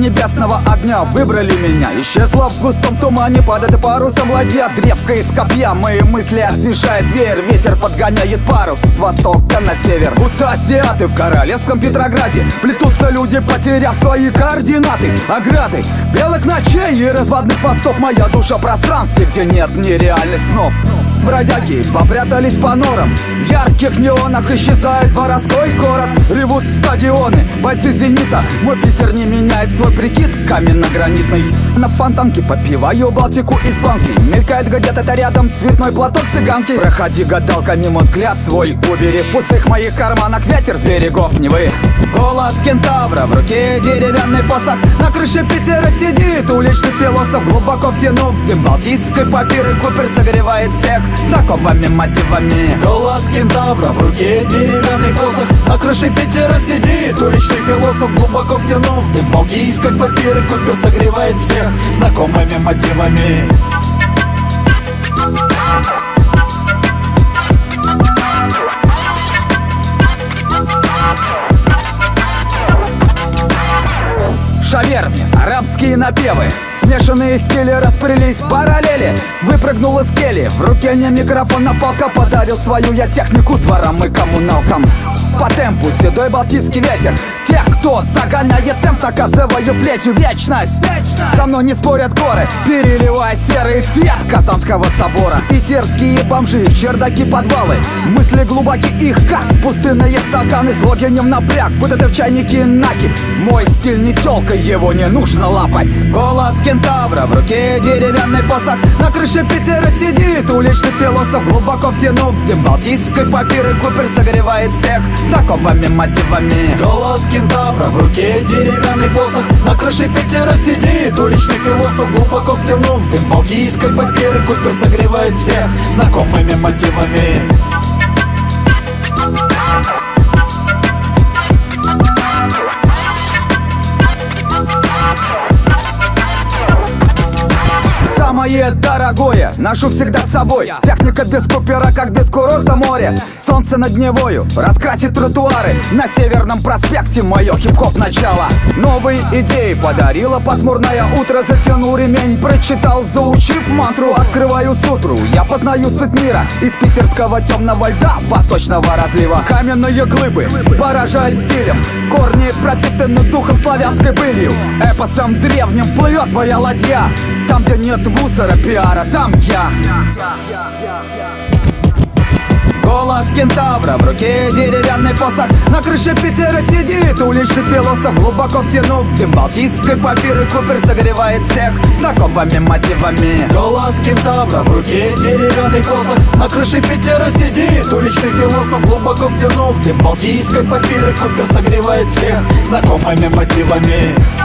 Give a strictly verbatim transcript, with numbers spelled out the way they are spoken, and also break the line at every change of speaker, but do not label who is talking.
небесного огня выбрали меня. Исчезла в густом тумане под это парусом ладья. Древко из копья мои мысли освежает веер. Ветер подгоняет парус с востока на север. Будто азиаты в королевском Петрограде плетутся люди, потеряв свои координаты. Ограды белых ночей и разводных мостов. Моя душа в пространстве, где нет нереальных снов. Бродяги попрятались по норам. В ярких неонах исчезает воровской город. Ревут стадионы, бойцы «Зенита». Мой Питер не меняет свой прикид каменно-гранитный. На фонтанке попиваю Балтику из банки. Мелькает где-то рядом цветной платок цыганки. Проходи, гадалка, мимо взгляд свой убери. В пустых моих карманах ветер с берегов Невы. Голос кентавра, в руке деревянный посох. На крыше Питера сидит уличный философ. Глубоко втянув дым балтийской папиры, Купер согревает всех знакомыми мотивами.
Голос кентавра, в руке деревянный посох. На крыше Питера сидит уличный философ. Глубоко втянув дым балтийской папиры, Купер согревает всех знакомыми мотивами.
Шаверми, арабские напевы, смешанные стили распрялись в параллели. Выпрыгнул из кельи, в руке не микрофон, а палка. Подарил свою я технику дворам и коммуналкам. По темпу седой балтийский ветер. Тех, кто загоняет темп, наказываю плетью вечность. Со мной не спорят горы, переливая серый цвет Казанского собора. Питерские бомжи, чердаки, подвалы. Мысли глубоки их, как пустынные стаканы. С логинем напряг, будто ты в чайнике наки. Мой стиль не тёлка, его не нужно лапать. Голос кентавра, в руке деревянный посох. На крыше Питера сидит уличный философ. Глубоко втянув дым балтийской папиры, Купер согревает всех знакомыми мотивами.
Голос кентавра, в руке деревянный посох. На крыше Питера сидит уличный философ. Глубоко втянув дым балтийской папиры, Купер согревает всех знакомыми мотивами.
Самое дорогое ношу всегда с собой. Техника без Купера, как без курорта море. Солнце над Невою раскрасит тротуары. На Северном проспекте мое хип-хоп начало. Новые идеи подарило пасмурное утро. Затянул ремень, прочитал, заучив мантру. Открываю сутру, я познаю суть мира. Из питерского темного льда, восточного разлива. Каменные глыбы поражают стилем. В корне пропитаны духом славянской былью. Эпосом древним плывет моя ладья. Там, где нет мусора, пиара, там я. Голос кентавра, в руке деревянный посох. На крыше Питера сидит уличный философ. Глубоко втянув дым балтийской папиры, Купер согревает всех знакомыми мотивами.
Голос кентавра, в руке деревянный посох. На крыше Питера сидит уличный философ. Глубоко втянув дым балтийской папиры, Купер согревает всех знакомыми мотивами.